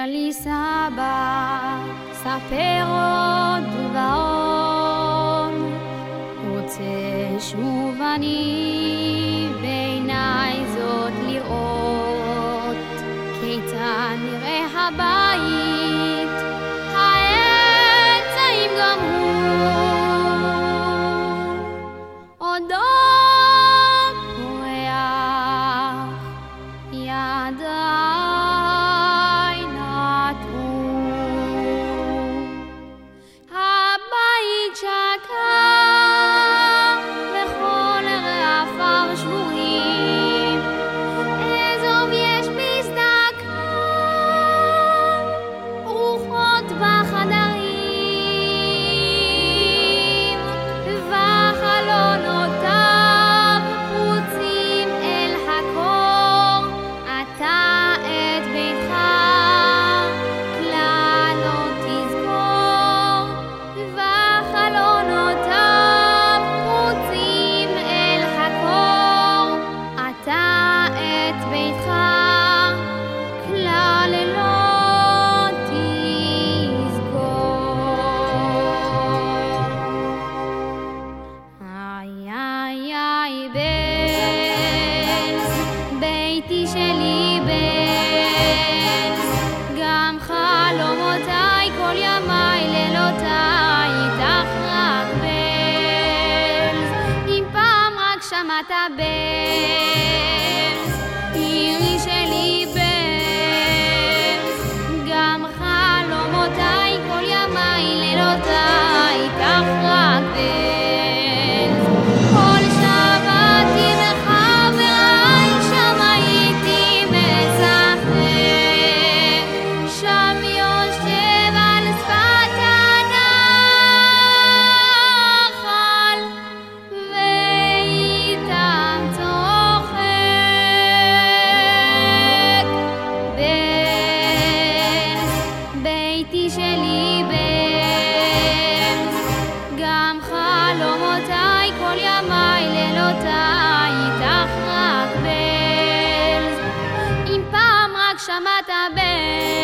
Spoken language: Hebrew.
לי סבא, ספר עוד ועוד, רוצה שוב אני בעיניי זאת לראות, כיצד נראה הבית, העץ האם גם הוא עודו פורח, ידיי נטעו. הבית שקע וכל עפר שבורים, אזוב יש בסדקה, רוחות בחדרים, וחלונותיו פרוצים אל הקור. אתה את ביתך כלל לא תזכור, וחלונותיו פרוצים אל הקור. אתה את ביתך כלל לא תזכור. איי איי איי בלז, ביתי שלי בלז, גם חלומותיי כל ימיי לילותיי איתך רק בלז. אם פעם רק שמעת בלז, עירי שלי בלז, גם חלומותיי כל ימיי לילותיי איתך רק בלז. כל שבת עם חבריי שם הייתי משחק, שם יושב על שפת הנחל ואיתם צוחק. בלז, ביתי שלי בלז, גם חלומותיי כל ימיי לילותיי איתך רק בלז. אם פעם רק שמעת בלז,